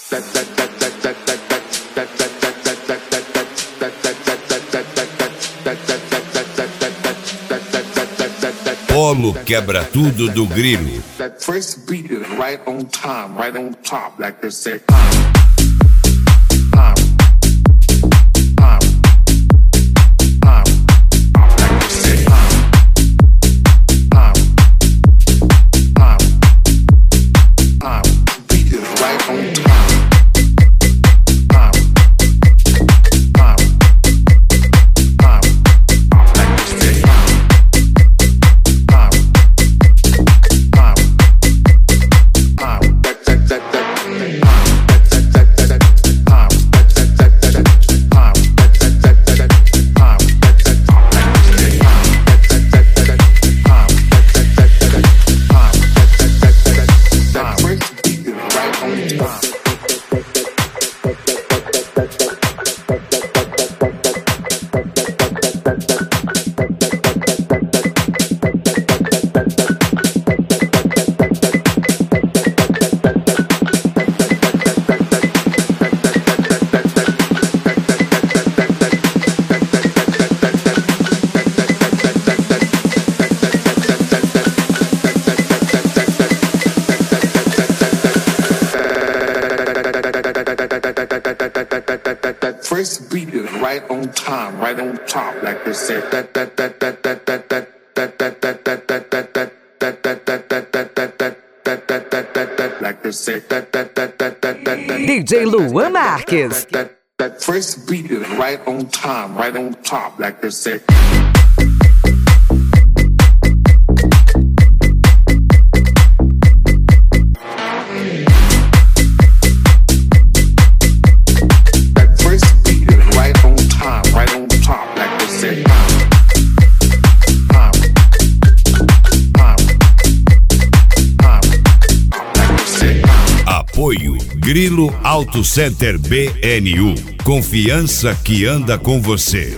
Polo quebra tudo do Grilo. That first beat is right on time, right on top, like they say. First beat is right on time, right on top, like they say. Like they say. DJ Luan Marques. That first beat is right on time, right on top, like they say. Apoio Grilo Auto Center BNU. Confiança que anda com você.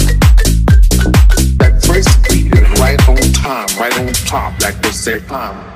That first beat is right on time, right on top, like they say.